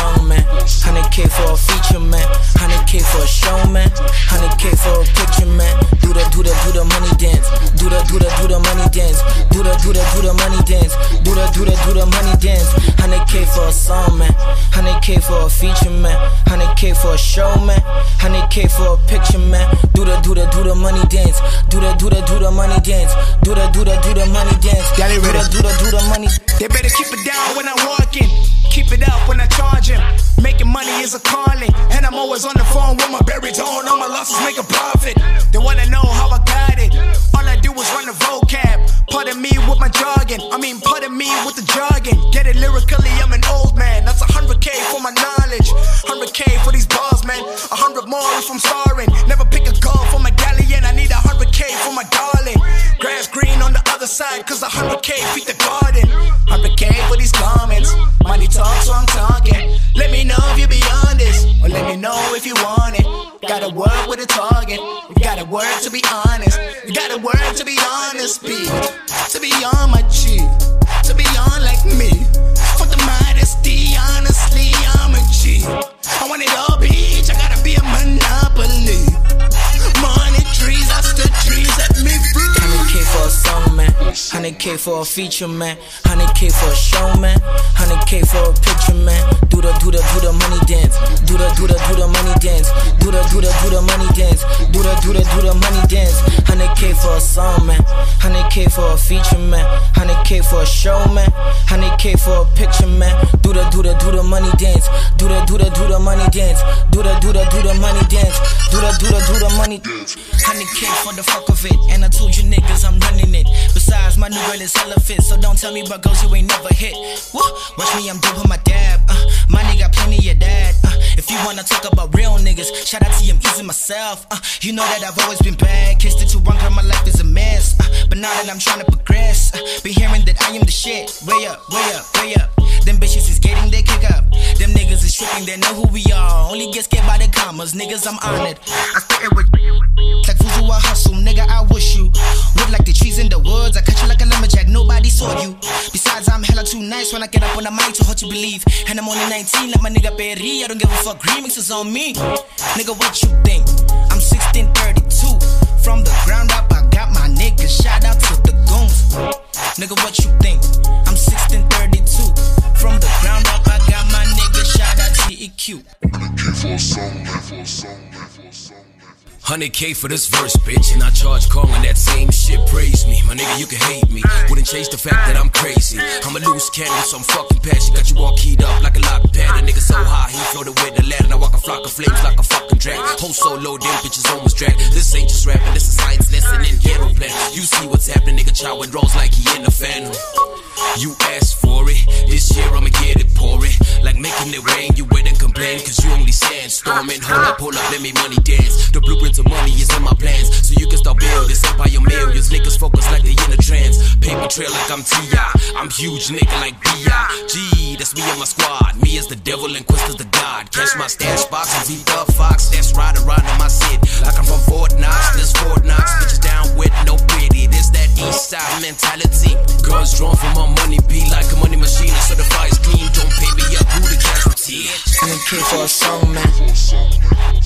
song, man. 100K for a feature, man. 100K for a show, man. 100K for a picture, man. Do the money dance. Do the money dance. Do the money dance. Do the money dance. 100K for a song, man. 100K for a feature, man. 100K for a show, man. 100K for a picture, man. Do the money dance. Do the money dance. Do the money dance. Do the money. They better keep it down when I'm walking. Keep it up when I charge him. Making money is a calling, and I'm always on the phone with my baritone. All my losses make a profit. They wanna know how I got it. All I do is run the vocab. Pardon me with my jargon. Pardon me with the jargon. Get it lyrically, I'm an old man. That's 100K for my knowledge. 100K for these bars, man. 100 more if I'm starring. Never pick a girl for my galleon. I need 100K for my darling. Grass green on the other side, cause 100K feed the garden. 100K for these garments. Money talk, so I'm talking. Let me know if you be honest, or let me know if you want it. Gotta work with a target. You gotta work to be honest. You gotta work to be honest, be to be on my cheek, to be on like me. For the modesty, honestly, I'm a G. I want it all, bitch. I gotta be a monopoly. Money trees, that's the trees that me free. 100K for a song, man. 100K for a feature, man. 100K for a show, man. 100K for a picture, man. Do the money dance. Do the money dance. Do the money dance. Do the money dance. 100K for a song, man. 100K for a feature, man. 100K for a show, man. 100K for a picture, man. Do the money dance. Do the money dance. Do the money dance. Do the money. 100K for the fuck of it, and I told you niggas I'm running it. Besides, my new girl is hella fit, so don't tell me about girls you ain't never hit. Woo! Watch me, I'm doing my dab. My nigga got plenty of that. If you wanna talk about real niggas, shout out to him, easy myself. You know that I've always been bad. Kissed it to one girl, my life is a mess. But now that I'm trying to progress, been hearing that I am the shit. Way up, way up, way up. Them bitches is getting their kick up. Them niggas is tripping, they know who we are. Only get scared by the commas, niggas, I'm on it. I spit it with like Vuzu, I hustle, nigga, I wish you would like the trees in the woods. I cut you like a lumberjack, nobody saw you. Besides, I'm hella too nice when I get up on the mic, too hard to believe. And I'm only 19, like my nigga Perry. I don't give a fuck, remixes on me. Nigga, what you think? I'm 1632. From the ground up, I got my niggas. Shout out to the goons. Nigga, what you think? I'm 1632. From the ground up, I got my niggas. Shout out to EQ. 100K for this verse, bitch, and I charge calling that same shit. Praise me, my nigga, you can hate me. Wouldn't change the fact that I'm crazy. I'm a loose cannon, so I'm fucking passion. Got you all keyed up like a lock pad. A nigga so high, he floated with the ladder. I walk a flock of flames like a fucking drag. Whole solo, them bitches almost drag. This ain't just rapping, this is science lesson in ghetto plan. You see what's happening, nigga, chow and rolls like he in the phantom. You asked for it, this year I'ma get it, pour it. Like making it rain, you wait and complain, cause you only sandstorming. Hold up, let me money dance. The blueprint of money is in my plans, so you can start building this empire millions. Niggas focus like they in a trance. Paper trail like I'm T.I. I'm huge nigga like B.I.G. That's me and my squad. Me as the devil and Quest as the god. Catch my stash box and eat the fox. That's right around in my city. Like I'm from Fort Knox, this Fort Knox. Bitches down with no pity. This that east side mentality. Guns drawn from my money be like a money machine. So the fire's clean, don't pay me up, who the casualty. 100K for a song, man.